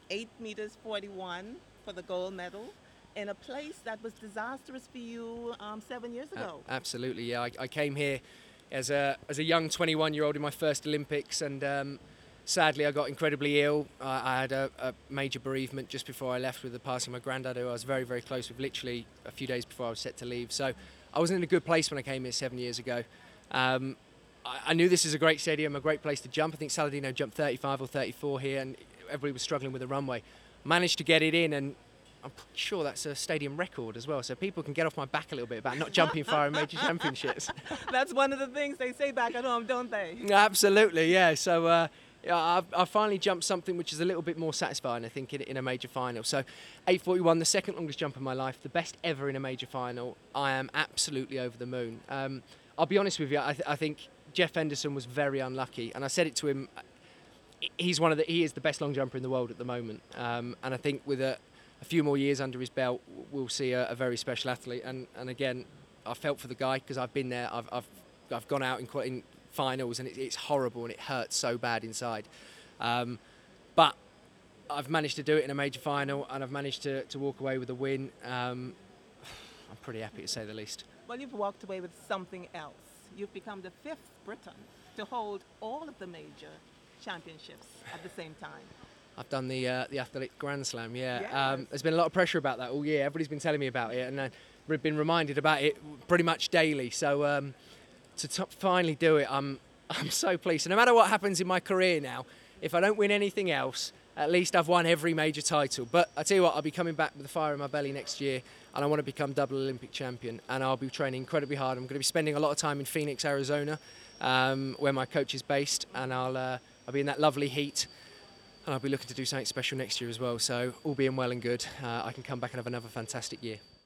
8 meters 41 for the gold medal in a place that was disastrous for you 7 years ago. Absolutely, yeah. I came here as a young 21-year-old in my first Olympics, and sadly I got incredibly ill. I had a major bereavement just before I left with the passing of my granddad, who I was very, very close with, literally a few days before I was set to leave. So I wasn't in a good place when I came here 7 years ago. I knew this is a great stadium, a great place to jump. I think Saladino jumped 35 or 34 here, and everybody was struggling with the runway. Managed to get it in, and I'm pretty sure that's a stadium record as well, so people can get off my back a little bit about not jumping far in major championships. That's one of the things they say back at home, don't they? Absolutely, yeah. So yeah, I've finally jumped something which is a little bit more satisfying, I think, in a major final. So 8:41, the second longest jump of my life, the best ever in a major final. I am absolutely over the moon. I'll be honest with you, I think Jeff Henderson was very unlucky, and I said it to him. He is the best long jumper in the world at the moment, and I think with a few more years under his belt, we'll see a very special athlete. And again, I felt for the guy because I've been there. I've gone out in finals, and it's horrible and it hurts so bad inside. But I've managed to do it in a major final, and I've managed to walk away with a win. I'm pretty happy, to say the least. Well, you've walked away with something else. You've become the 5th Briton to hold all of the major championships at the same time. I've done the Athletic Grand Slam, yeah. Yes. There's been a lot of pressure about that all year. Everybody's been telling me about it, and I've been reminded about it pretty much daily. So to finally do it, I'm so pleased. So no matter what happens in my career now, if I don't win anything else, at least I've won every major title. But I tell you what, I'll be coming back with a fire in my belly next year, and I want to become double Olympic champion. And I'll be training incredibly hard. I'm going to be spending a lot of time in Phoenix, Arizona, where my coach is based, and I'll be in that lovely heat. And I'll be looking to do something special next year as well. So all being well and good, I can come back and have another fantastic year.